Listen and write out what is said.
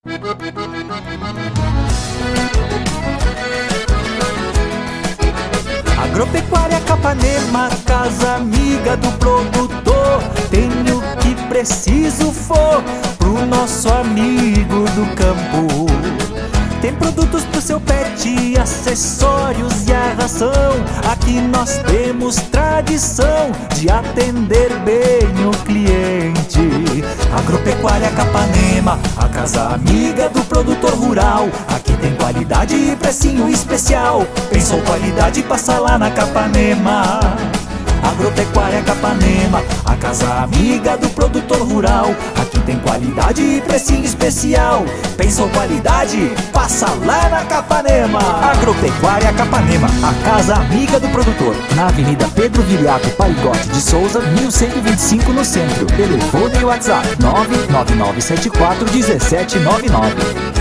Agropecuária Capanema, casa amiga do produtor. Tenho o que preciso for pro nosso amigo do campo. Tem produtos pro seu pet, acessórios e a ração. Aqui nós temos tradição de atender bem o cliente. Agropecuária Capanema, a casa amiga do produtor rural. Aqui tem qualidade e precinho especial. Pensou qualidade, passa lá na Capanema. Agropecuária Capanema, a casa amiga do produtor rural. Aqui tem qualidade e precinho especial. Pensou qualidade? Passa lá na Capanema. Agropecuária Capanema, a casa amiga do produtor. Na Avenida Pedro Viriato Parigote de Souza, 1125 no centro. Telefone e WhatsApp 99974 1799.